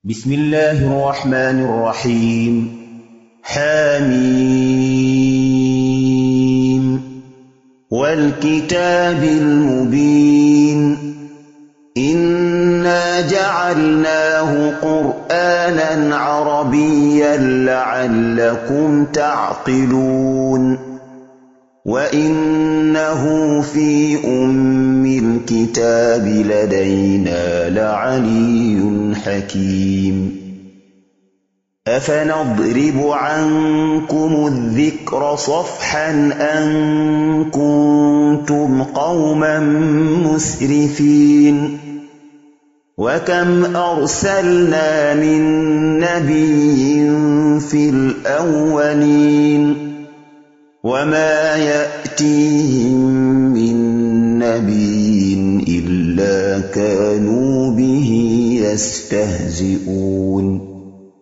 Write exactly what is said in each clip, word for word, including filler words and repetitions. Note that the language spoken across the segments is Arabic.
بسم الله الرحمن الرحيم حميم والكتاب المبين إنا جعلناه قرآنا عربيا لعلكم تعقلون وإنه في أم الكتاب لدينا لعلي حكيم أفنضرب عنكم الذكر صفحا أن كنتم قوما مسرفين وكم أرسلنا من نبي في الأولين وما يأتيهم من نبي إلا كانوا به يستهزئون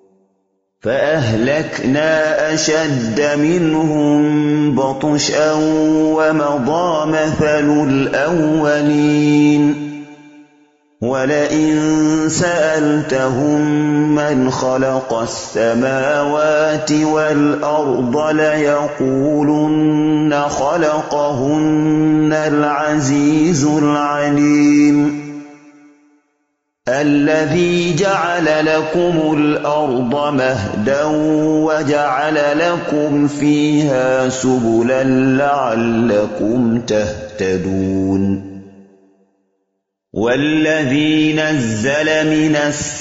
فأهلكنا أشد منهم بطشا ومضى مثل الأولين ولئن سألتهم من خلق السماوات والأرض ليقولن خلقهن العزيز العليم الذي جعل لكم الأرض مهدا وجعل لكم فيها سبلا لعلكم تهتدون والذي نزل من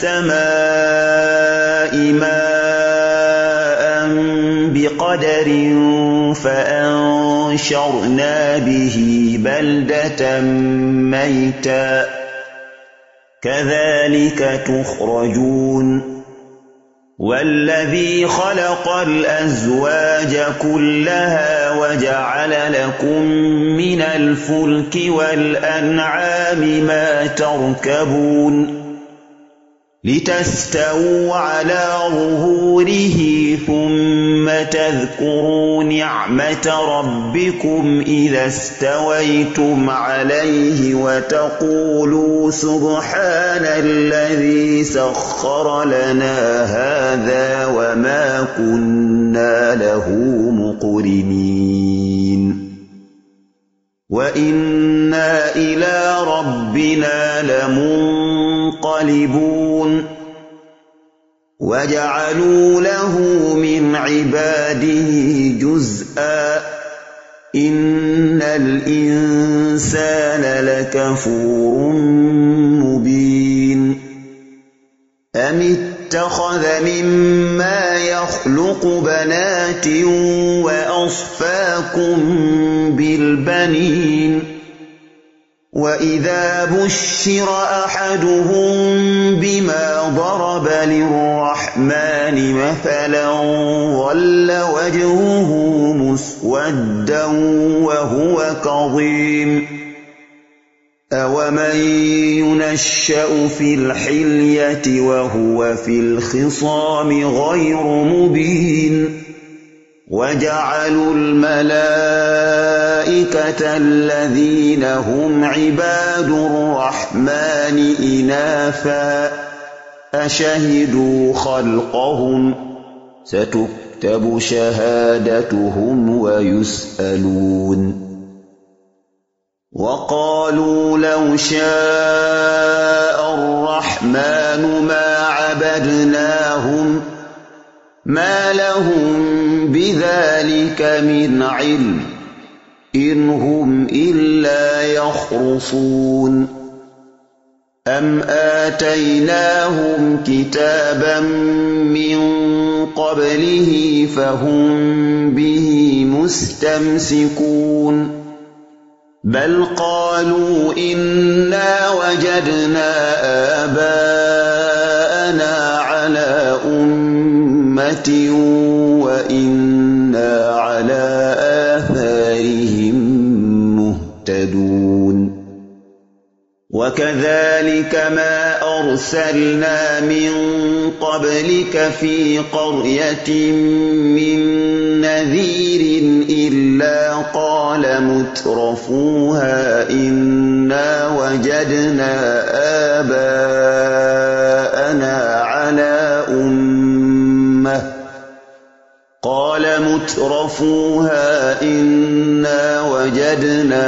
السماء ماء بقدر فأنشرنا به بلدة ميتا كذلك تخرجون والذي خلق الأزواج كلها وجعل لكم من الفلك والأنعام ما تركبون لتستووا على ظهوره ثم تذكروا نعمة ربكم إذا استويتم عليه وتقولوا سبحان الذي سخر لنا هذا وما كنا له مقرنين وإنا إلى ربنا لمنقلبون وجعلوا له من عباده جزءا إن الإنسان لكفور مبين أم اتخذ مما يخلق بنات وأصفاكم بالبنين وإذا بشر أحدهم بما ضرب للرحمن مثلا ظل وجهه مسودا وهو كظيم أومن ينشأ في الحلية وهو في الخصام غير مبين وجعلوا الملائكة الذين هم عباد الرحمن إناثا أشهدوا خلقهم ستكتب شهادتهم ويسألون وقالوا لو شاء الرحمن ما عبدناهم ما لهم بذلك من علم إن هم إلا يخرصون أم آتيناهم كتابا من قبله فهم به مستمسكون بل قالوا إنا وجدنا آباءنا على أمة وإنا على آثارهم مهتدون وكذلك ما أرسلنا من قبلك في قرية من نذير إلا قال مترفوها إنا وجدنا آباءنا على مُتْرَفُوهَا إِنَّا وَجَدْنَا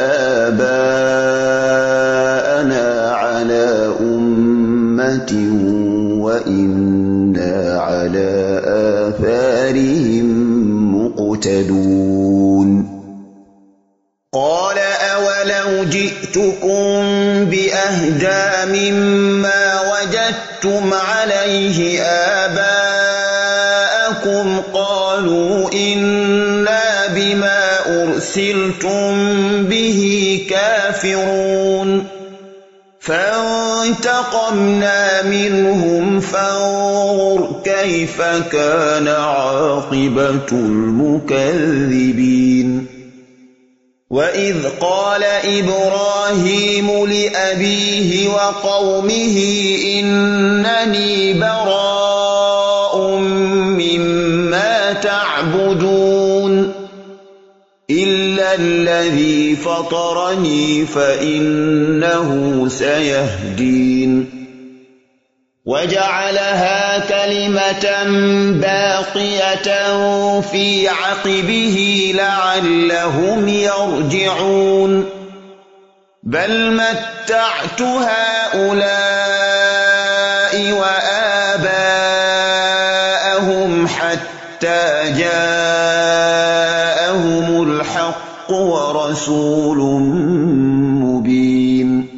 آبَاءَنَا عَلَىٰ أُمَّةٍ وَإِنَّا عَلَىٰ آثَارِهِم مُّقْتَدُونَ قَالَ أَوَلَوْ جِئْتُكُم بِأَهْدَىٰ مِمَّا وَجَدتُّمْ عَلَيْهِ آبَاءَكُمْ قَالُوا إِنَّا بِمَا أُرْسِلْتُم بِهِ كَافِرُونَ فَانتَقَمْنَا مِنْهُمْ فَانظُرْ كَيْفَ كَانَ عَاقِبَةُ الْمُكَذِّبِينَ وَإِذْ قَالَ إِبْرَاهِيمُ لِأَبِيهِ وَقَوْمِهِ إِنَّنِي بَرَاءٌ مِّمَّا تَعْبُدُونَ إِلَّا الَّذِي فَطَرَنِي فَإِنَّهُ سَيَهْدِينِ وَجَعَلَهَا كَلِمَةً بَاقِيَةً فِي عَقِبِهِ لَعَلَّهُمْ يَرْجِعُونَ بَلْ مَتَّعْتُ هَٰؤُلَاءِ وَآبَاءَهُمْ حَتَّىٰ جَاءَهُمُ الْحَقُّ وَرَسُولٌ مُّبِينٌ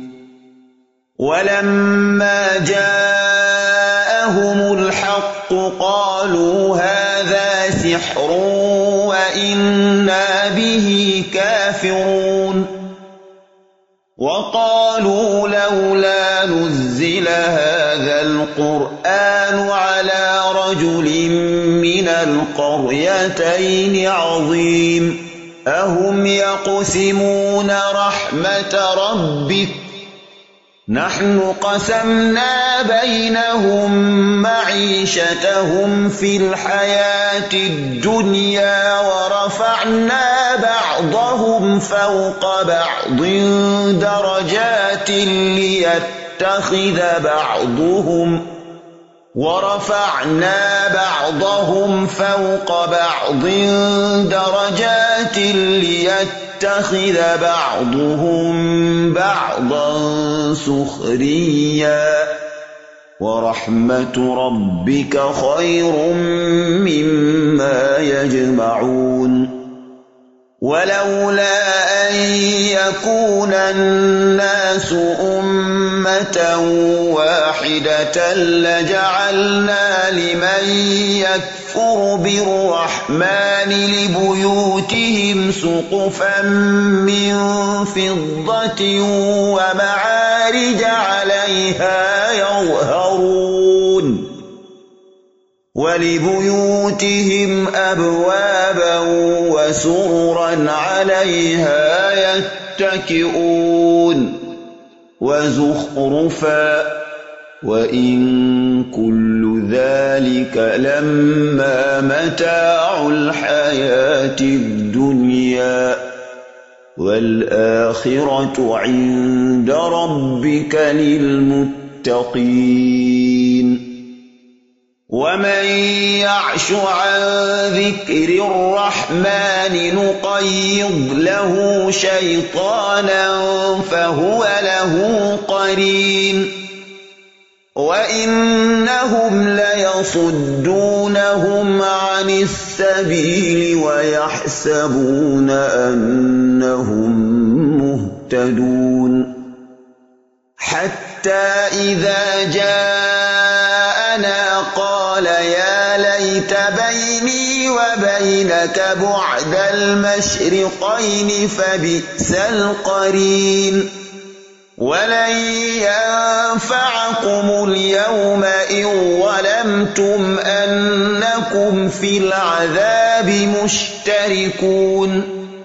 وَلَمَّا جَاءَهُمُ الْحَقُّ قَالُوا هَٰذَا سِحْرٌ وَإِنَّا بِهِ كَافِرُونَ وَقَالُوا لَوْلَا نُزِّلَ هَٰذَا الْقُرْآنُ عَلَىٰ رَجُلٍ مِّنَ الْقَرْيَتَيْنِ عَظِيمٍ أَهُمْ يَقْسِمُونَ رَحْمَةَ رَبِّكَ نَحْنُ قَسَمْنَا بَيْنَهُم مَّعِيشَتَهُمْ فِي الْحَيَاةِ الدُّنْيَا وَرَفَعْنَا بَعْضَهُمْ فَوْقَ بَعْضٍ دَرَجَاتٍ لِّيَتَّخِذَ بَعْضُهُمْ وَرَفَعْنَا بَعْضَهُمْ فَوْقَ بَعْضٍ دَرَجَاتٍ لِّيَتَّخِذَ بَعْضُهُم بَعْضًا سُخْرِيًّا وَرَحْمَةُ رَبِّكَ خَيْرٌ مِّمَّا يَجْمَعُونَ وَلَوْلَا أَن يَكُونَ النَّاسُ أُمَّةً وَاحِدَةً لَّجَعَلْنَا لِمَن يَكْفُرُ بِالرَّحْمَٰنِ لِبُيُوتِهِمْ سُقُفًا مِّن فِضَّةٍ وَمَعَارِجَ عَلَيْهَا يَظْهَرُونَ وَلِبُيُوتِهِمْ أَبْوَابًا وَسُرُرًا عَلَيْهَا يَتَّكِئُونَ وَزُخْرُفًا وَإِن كُلُّ ذَٰلِكَ لَمَّا مَتَاعُ الْحَيَاةِ الدُّنْيَا وَالْآخِرَةُ عِندَ رَبِّكَ لِلْمُتَّقِينَ وَمَن يَعْشُ عَن ذِكْرِ الرَّحْمَٰنِ نُقَيِّضْ لَهُ شَيْطَانًا فَهُوَ لَهُ قَرِينٌ وَإِنَّهُمْ لَيَصُدُّونَهُمْ عَنِ السَّبِيلِ وَيَحْسَبُونَ أَنَّهُم مُّهْتَدُونَ حَتَّىٰ إِذَا جَاءَنَا قَالَ يَا لَيْتَ بَيْنِي وَبَيْنَكَ بُعْدَ الْمَشْرِقَيْنِ فَبِئْسَ الْقَرِينُ وَلَن يَنفَعَكُمُ الْيَوْمَ إِذ ظَّلَمْتُمْ أَنَّكُمْ فِي الْعَذَابِ مُشْتَرِكُونَ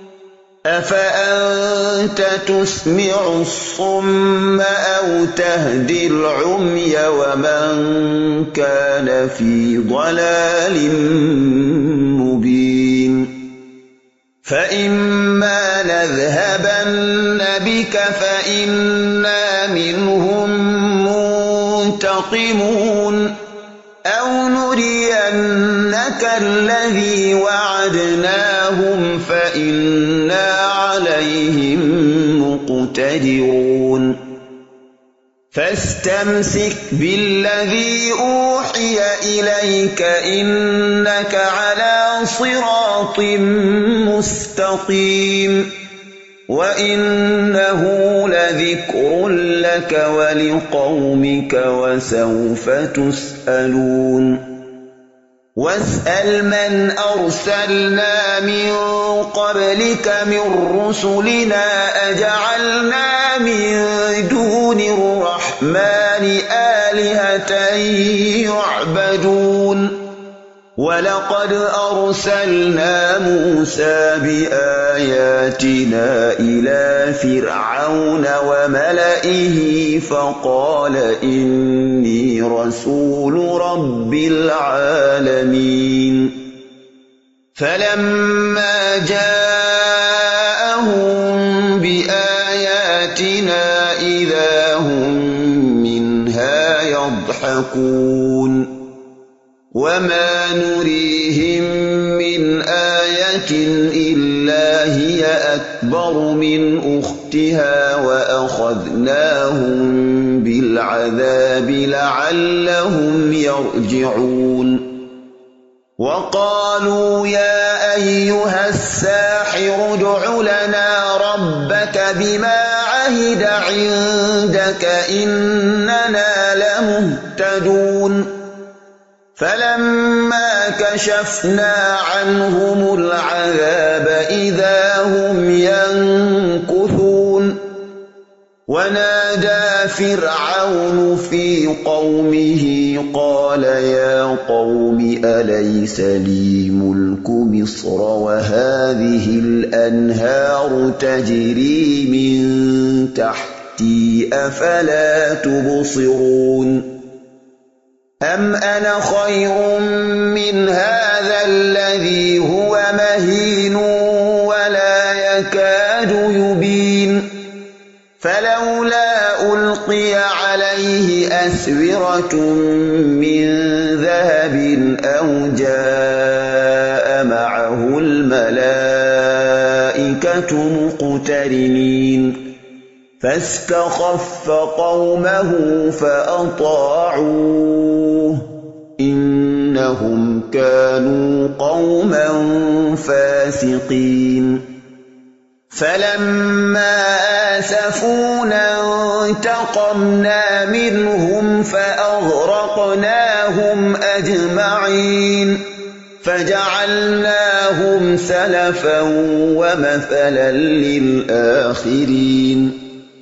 أَفَأَنتَ تُسْمِعُ الصُّمَّ أَوْ تَهْدِي الْعُمْيَ وَمَن كَانَ فِي ضَلَالٍ مُّبِينٍ فَإِمَّا نَذْهَبَنَّ بِكَ فَإِنَّا مِنْهُم مُّنتَقِمُونَ أَوْ نُرِيَنَّكَ الَّذِي وَعَدْنَاهُمْ فَإِنَّا عَلَيْهِم مُّقْتَدِرُونَ فَاسْتَمْسِكْ بِالَّذِي أُوحِيَ إِلَيْكَ إِنَّكَ عَلَىٰ صِرَاطٍ مُّسْتَقِيمٍ وَإِنَّهُ لَذِكْرٌ لَّكَ وَلِقَوْمِكَ وَسَوْفَ تُسْأَلُونَ وَاسْأَلْ مَنْ أَرْسَلْنَا مِن قَبْلِكَ مِن رُّسُلِنَا أَجَعَلْنَا مِن دُونِ الرَّحْمَٰنِ آلِهَةً يُعْبَدُونَ وَلَقَدْ أَرْسَلْنَا مُوسَىٰ بِآيَاتِنَا إِلَىٰ فِرْعَوْنَ وَمَلَئِهِ فَقَالَ إِنِّي رَسُولُ رَبِّ الْعَالَمِينَ فَلَمَّا جَاءَهُم بِآيَاتِنَا إِذَا هُم مِّنْهَا يَضْحَكُونَ وَمَا نُرِيهِم مِّنْ آيَةٍ إِلَّا هِيَ أَكْبَرُ مِنْ أُخْتِهَا وَأَخَذْنَاهُم بِالْعَذَابِ لَعَلَّهُمْ يَرْجِعُونَ وَقَالُوا يَا أَيُّهَ السَّاحِرُ ادْعُ لَنَا رَبَّكَ بِمَا عَهِدَ عِندَكَ إِنَّنَا لَمُهْتَدُونَ فَلَمَّا كَشَفْنَا عَنْهُمُ الْعَذَابَ إِذَا هُمْ يَنكُثُونَ وَنَادَىٰ فِرْعَوْنُ فِي قَوْمِهِ قَالَ يَا قَوْمِ أَلَيْسَ لِي مُلْكُ مِصْرَ وَهَٰذِهِ الْأَنْهَارُ تَجْرِي مِن تَحْتِي أَفَلَا تُبْصِرُونَ أَمْ أَنَا خَيْرٌ مِّنْ هَٰذَا الَّذِي هُوَ مَهِينٌ وَلَا يَكَادُ يُبِينُ فَلَوْلَا أُلْقِيَ عَلَيْهِ أَسْوِرَةٌ مِّن ذَهَبٍ أَوْ جَاءَ مَعَهُ الْمَلَائِكَةُ مُقْتَرِنِينَ فَاسْتَخَفَّ قَوْمَهُ فَأَطَاعُوهُ إِنَّهُمْ كَانُوا قَوْمًا فَاسِقِينَ فَلَمَّا آسَفُونَا انتَقَمْنَا مِنْهُمْ فَأَغْرَقْنَاهُمْ أَجْمَعِينَ فَجَعَلْنَاهُمْ سَلَفًا وَمَثَلًا لِّلْآخِرِينَ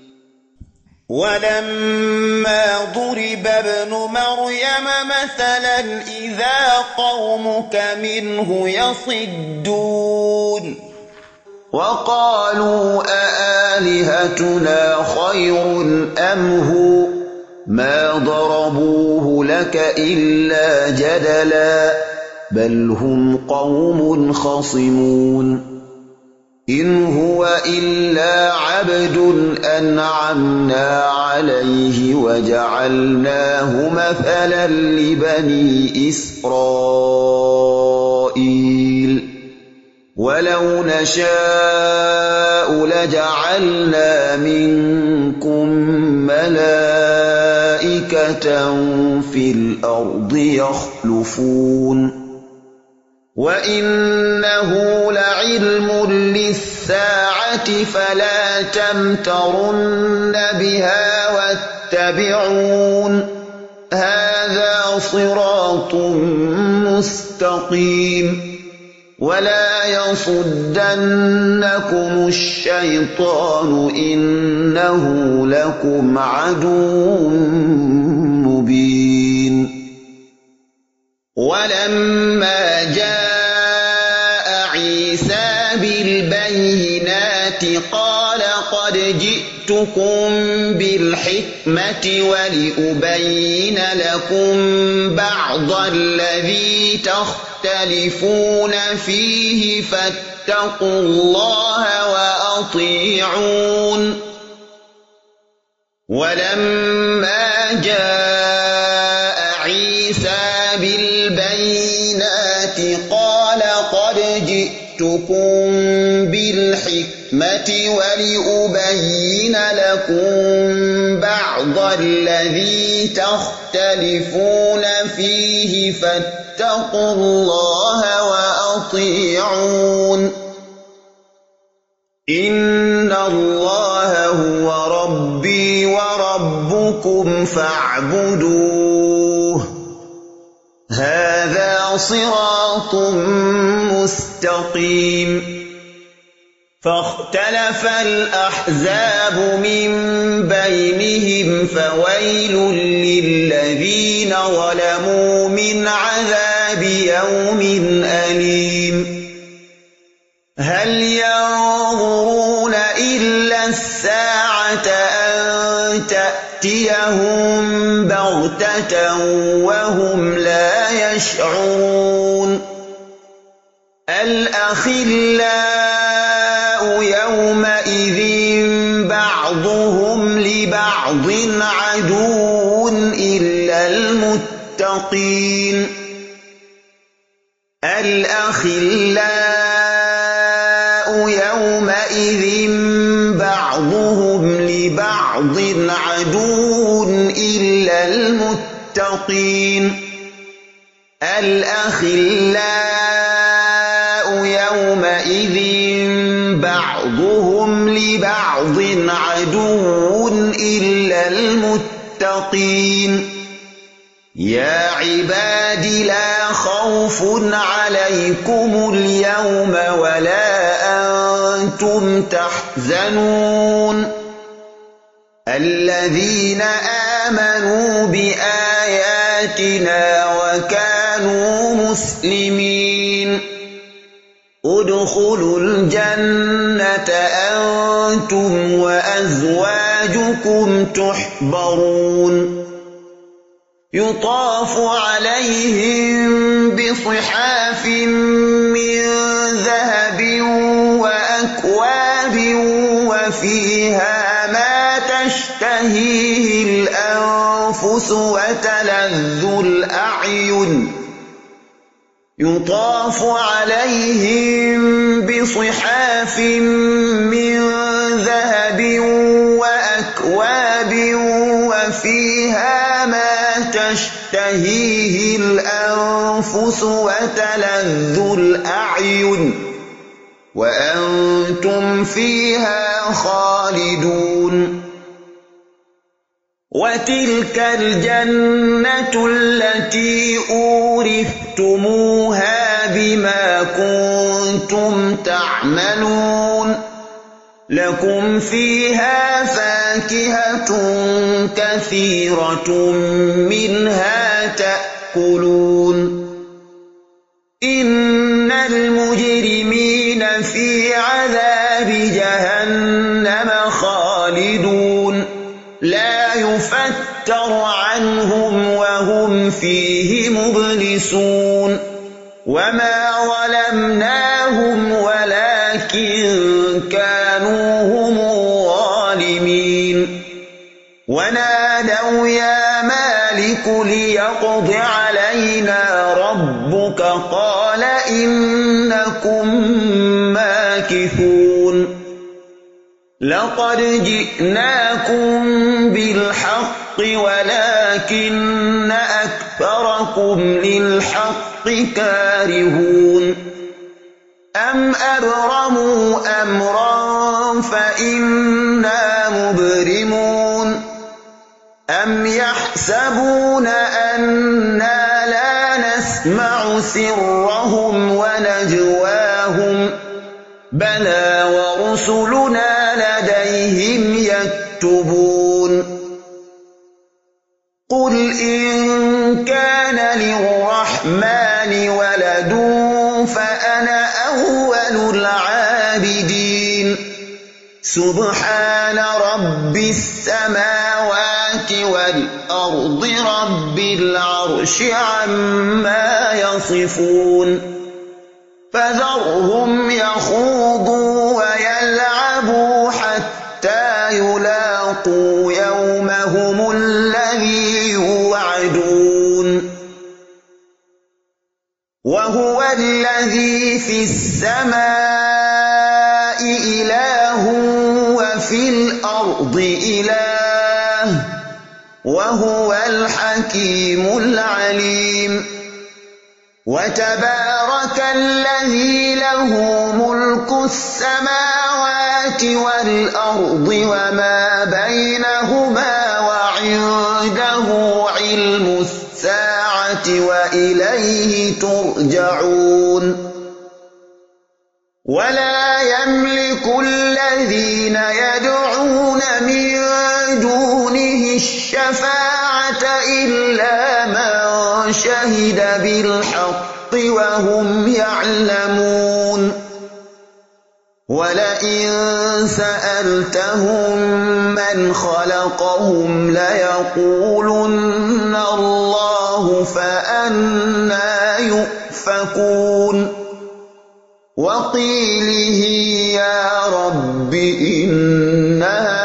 وَلَمَّا ضُرِبَ ابْنُ مَرْيَمَ مَثَلًا إِذَا قَوْمُكَ مِنْهُ يَصِدُّونَ وَقَالُوا أَآلِهَتُنَا خَيْرٌ أَمْ هُوَ مَا ضَرَبُوهُ لَكَ إِلَّا جَدَلًا بَلْ هُمْ قَوْمٌ خَصِمُونَ إِنْ هُوَ إِلَّا عَبْدٌ أَنْعَمْنَا عَلَيْهِ وَجَعَلْنَاهُ مَثَلًا لِّبَنِي إِسْرَائِيلَ وَلَوْ نَشَاءُ لَجَعَلْنَا مِنكُم مَّلَائِكَةً فِي الْأَرْضِ يَخْلُفُونَ وَإِنَّهُ لَعِلْمٌ لِّلسَّاعَةِ فَلَا تَمْتَرُنَّ بِهَا وَاتَّبِعُونِ هَٰذَا صِرَاطٌ مُّسْتَقِيمٌ وَلَا يَصُدَّنَّكُمُ الشَّيْطَانُ إِنَّهُ لَكُمْ عَدُوٌّ مُّبِينٌ وَلَمَّا جَاءَ عِيسَىٰ بِالْبَيِّنَاتِ قَالَ قَدْ جِئْتُكُم بِالْحِكْمَةِ وَلِأُبَيِّنَ لَكُم بَعْضَ الَّذِي تَخْتَلِفُونَ فِيهِ فَاتَّقُوا اللَّهَ وَأَطِيعُونِ وَلَمَّا جَاءَ عِيسَىٰ بالبينات قال قد جئتكم بالحكمة ولأبين لكم بعض الذي تختلفون فيه فاتقوا الله وأطيعون إن الله هو ربي وربكم فاعبدوه هذا صراط مستقيم فاختلف الأحزاب من بينهم فويل للذين ظلموا من عذاب يوم أليم هل ينظرون إلا الساعة أن تأتيهم بغتة وهم لا يشعرون الأخلاء يومئذ بعضهم لبعض عدو إلا المتقين الأخلاء يومئذ بعضهم لبعض عدو إلا المتقين الأخلاء يومئذ بعضهم لبعض عدو إلا المتقين يا عباد لا خوف عليكم اليوم ولا أنتم تحزنون الذين آمنوا بآياتنا وكانوا مسلمين ادخلوا الجنة أنتم وأزواجكم تحبرون يطاف عليهم بصحاف من ذهب وأكواب وفيها ما تشتهيه الأنفس وتلذ الأعين يطاف عليهم بصحاف من ذهب وأكواب وفيها ما تشتهيه الأنفس وتلذ الأعين وأنتم فيها خالدون وتلك الجنة التي أورثتموها بما كنتم تعملون لكم فيها فاكهة كثيرة منها تأكلون إن المجرمين في عذاب جهنم خالدون لا يفتر عنهم وهم فيه مبلسون وما ظلمناهم ولكن كانوا هم الظالمين ونادوا يا مالك ليقض علينا ربك قال إنكم ماكثون لقد جئناكم بالحق ولكن أكثركم للحق كارهون أم أبرموا أمرا فإنا مبرمون أم يحسبون أنا لا نسمع سرهم ونجواهم بلى ورسلنا لديهم يكتبون قل إن كان للرحمن ولد فأنا أول العابدين سبحان رب السماوات والأرض رب العرش عما يصفون فذرهم يخوضوا ويلعبوا حتى يلاقوا يومهم الذي يوعدون وهو الذي في السماء إله وفي الأرض إله وهو الحكيم العليم وتبارك الذي له ملك السماوات والأرض وما بينهما وعنده علم الساعة وإليه ترجعون ولا يملك الذين يدعون من دونه الشفاعة إلا من شهد بالحق وهم يعلمون ولئن سألتهم من خلقهم ليقولن الله فأنى يؤفكون وقيله يا رب إن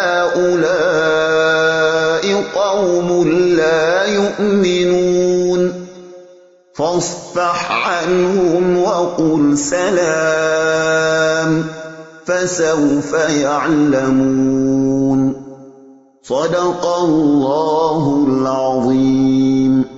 هؤلاء قوم لا يؤمنون فاصفح عنهم وقل سلام فسوف يعلمون صدق الله العظيم.